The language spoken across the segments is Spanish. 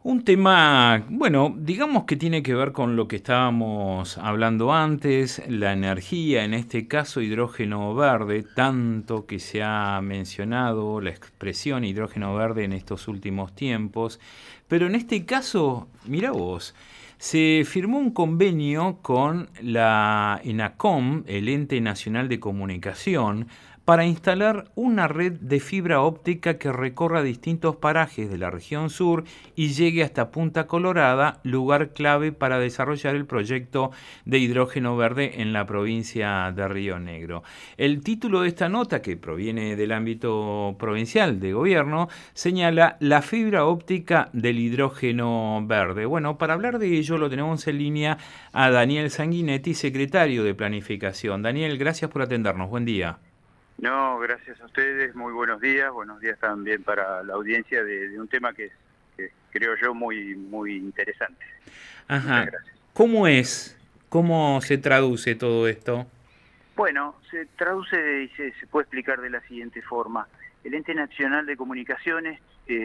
Un tema, bueno, digamos que tiene que ver con lo que estábamos hablando antes, la energía, en este caso hidrógeno verde, tanto que se ha mencionado la expresión hidrógeno verde en estos últimos tiempos, pero en este caso, mira vos, se firmó un convenio con la ENACOM, el Ente Nacional de Comunicación, para instalar una red de fibra óptica que recorra distintos parajes de la región sur y llegue hasta Punta Colorada, lugar clave para desarrollar el proyecto de hidrógeno verde en la provincia de Río Negro. El título de esta nota, que proviene del ámbito provincial de gobierno, señala la fibra óptica del hidrógeno verde. Bueno, para hablar de ello lo tenemos en línea a Daniel Sanguinetti, secretario de Planificación. Daniel, gracias por atendernos. Buen día. No, gracias a ustedes, muy buenos días también para la audiencia de un tema que creo yo muy interesante. Muchas Ajá. gracias. ¿Cómo es? ¿Cómo se traduce todo esto? Bueno, se traduce y se puede explicar de la siguiente forma. El Ente Nacional de Comunicaciones,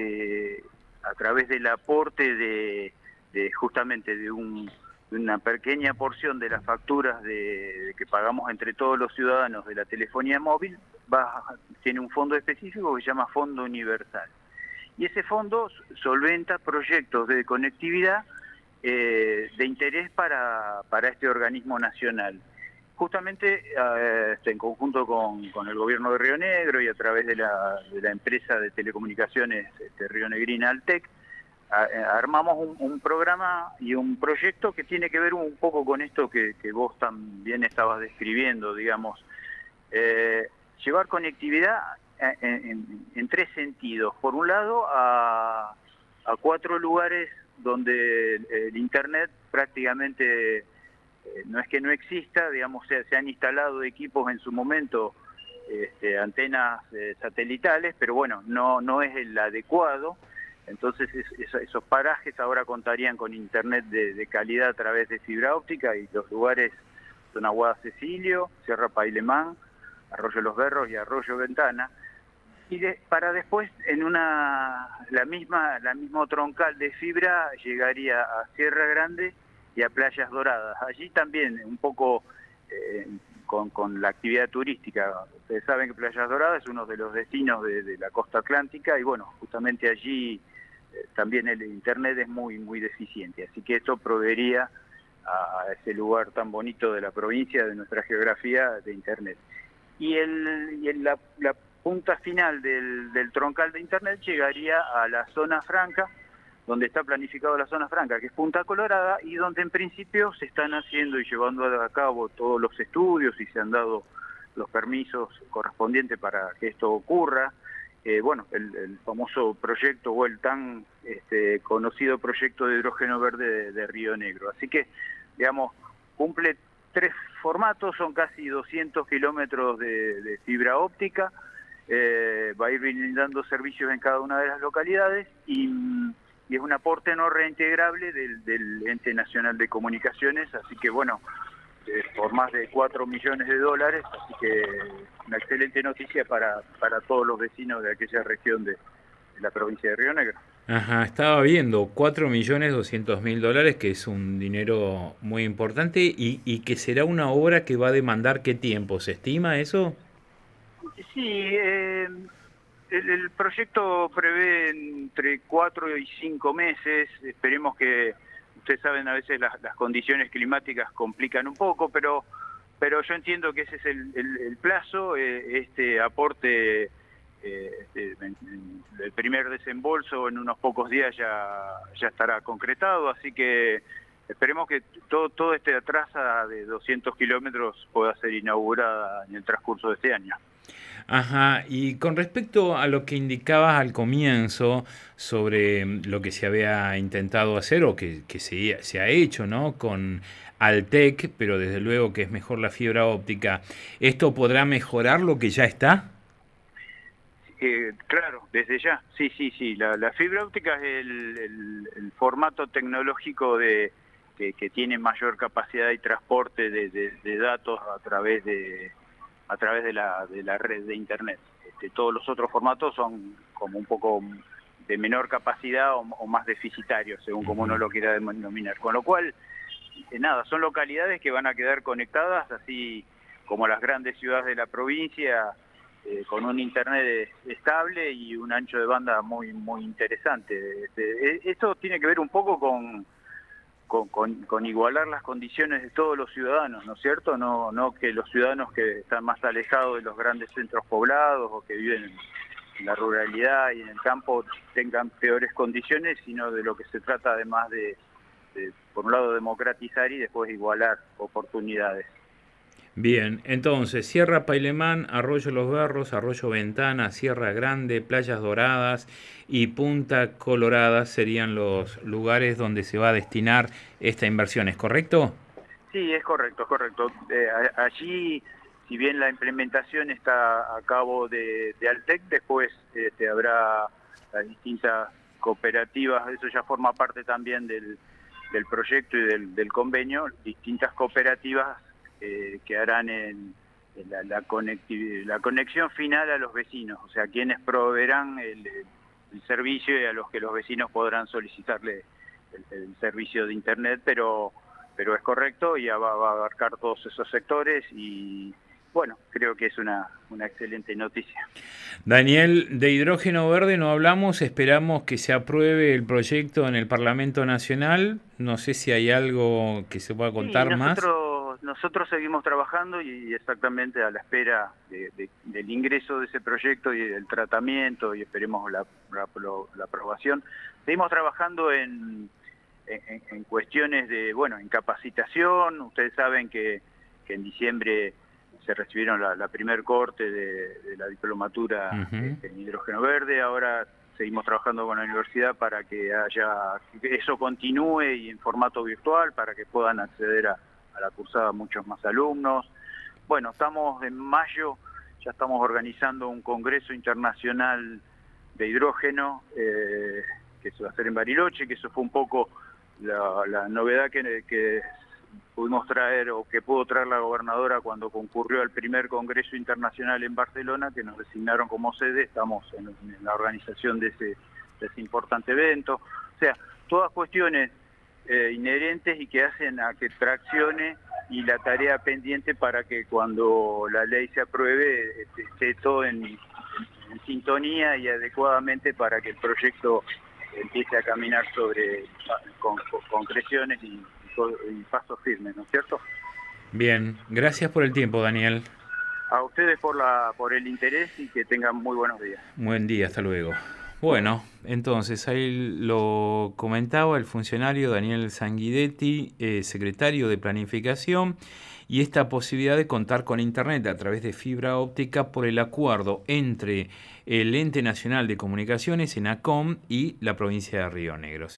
a través del aporte justamente de una pequeña porción de las facturas que pagamos entre todos los ciudadanos de la telefonía móvil, tiene un fondo específico que se llama Fondo Universal. Y ese fondo solventa proyectos de conectividad de interés para este organismo nacional. Justamente en conjunto con el gobierno de Río Negro y a través de la empresa de telecomunicaciones rionegrina Altec, armamos un programa y un proyecto que tiene que ver un poco con esto que vos también estabas describiendo, digamos. Llevar conectividad en tres sentidos. Por un lado, a 4 lugares donde el Internet prácticamente no es que no exista, digamos, se han instalado equipos en su momento, antenas satelitales, pero bueno, no es el adecuado. Entonces esos parajes ahora contarían con Internet de calidad a través de fibra óptica, y los lugares son Aguada Cecilio, Sierra Pailemán, Arroyo Los Berros y Arroyo Ventana, y para después la misma troncal de fibra llegaría a Sierra Grande y a Playas Doradas. Allí también un poco con la actividad turística. Ustedes saben que Playas Doradas es uno de los destinos de la costa atlántica, y bueno, justamente allí también el Internet es muy deficiente, así que esto proveería a ese lugar tan bonito de la provincia, de nuestra geografía, de Internet. Y la punta final del troncal de Internet llegaría a la zona franca, donde está planificado la zona franca, que es Punta Colorada, y donde en principio se están haciendo y llevando a cabo todos los estudios y se han dado los permisos correspondientes para que esto ocurra. Bueno, el famoso proyecto o el tan conocido proyecto de hidrógeno verde de Río Negro. Así que, digamos, cumple 3 formatos, son casi 200 kilómetros de fibra óptica, va a ir brindando servicios en cada una de las localidades, y es un aporte no reintegrable del Ente Nacional de Comunicaciones, así que bueno, por más de 4 millones de dólares, así que una excelente noticia para todos los vecinos de aquella región de la provincia de Río Negro. Ajá, estaba viendo 4.200.000 dólares, que es un dinero muy importante y que será una obra que va a demandar qué tiempo, ¿se estima eso? Sí, el proyecto prevé entre 4 y 5 meses, esperemos que, ustedes saben, a veces las condiciones climáticas complican un poco, pero yo entiendo que ese es el plazo. Este aporte, el primer desembolso en unos pocos días ya estará concretado, así que esperemos que todo este atrasa de 200 kilómetros pueda ser inaugurada en el transcurso de este año. Ajá, y con respecto a lo que indicabas al comienzo sobre lo que se había intentado hacer o que se ha hecho, ¿no? Con Altec, pero desde luego que es mejor la fibra óptica, ¿esto podrá mejorar lo que ya está? Claro, desde ya, sí. La fibra óptica es el formato tecnológico que tiene mayor capacidad y transporte de datos a través de la red de Internet. Todos los otros formatos son como un poco de menor capacidad o más deficitario, según como uno lo quiera denominar. Con lo cual, nada, son localidades que van a quedar conectadas, así como las grandes ciudades de la provincia, con un internet estable y un ancho de banda muy interesante. Esto tiene que ver un poco con igualar las condiciones de todos los ciudadanos, ¿no es cierto? No que los ciudadanos que están más alejados de los grandes centros poblados o que viven en la ruralidad y en el campo tengan peores condiciones, sino de lo que se trata además de por un lado, democratizar y después igualar oportunidades. Bien, entonces, Sierra Pailemán, Arroyo Los Berros, Arroyo Ventana, Sierra Grande, Playas Doradas y Punta Colorada serían los lugares donde se va a destinar esta inversión, ¿es correcto? Sí, es correcto, es correcto. Allí, si bien la implementación está a cabo de Altec, después habrá las distintas cooperativas, eso ya forma parte también del proyecto y del convenio, distintas cooperativas que harán la conexión final a los vecinos, o sea, quienes proveerán el servicio y a los que los vecinos podrán solicitarle el servicio de internet, pero es correcto, ya va a abarcar todos esos sectores y bueno, creo que es una excelente noticia. Daniel, de hidrógeno verde no hablamos, esperamos que se apruebe el proyecto en el Parlamento Nacional. No sé si hay algo que se pueda contar más. Nosotros seguimos trabajando y exactamente a la espera del ingreso de ese proyecto y del tratamiento y esperemos la aprobación. Seguimos trabajando en cuestiones en capacitación. Ustedes saben que en diciembre se recibieron la primer corte de la diplomatura en hidrógeno verde. Ahora seguimos trabajando con la universidad para que eso continúe y en formato virtual, para que puedan acceder a la cursada muchos más alumnos. Bueno, estamos en mayo, ya estamos organizando un congreso internacional de hidrógeno que se va a hacer en Bariloche, que eso fue un poco la novedad que pudimos traer o que pudo traer la gobernadora cuando concurrió al primer Congreso Internacional en Barcelona, que nos designaron como sede. Estamos en la organización de ese importante evento. O sea, todas cuestiones inherentes y que hacen a que traccione y la tarea pendiente para que cuando la ley se apruebe esté todo en sintonía y adecuadamente para que el proyecto empiece a caminar con concreciones y pasos firmes, ¿no es cierto? Bien, gracias por el tiempo, Daniel. A ustedes por el interés y que tengan muy buenos días. Buen día, hasta luego. Bueno, entonces ahí lo comentaba el funcionario Daniel Sanguidetti, secretario de Planificación, y esta posibilidad de contar con Internet a través de fibra óptica por el acuerdo entre el Ente Nacional de Comunicaciones, ENACOM, y la provincia de Río Negro.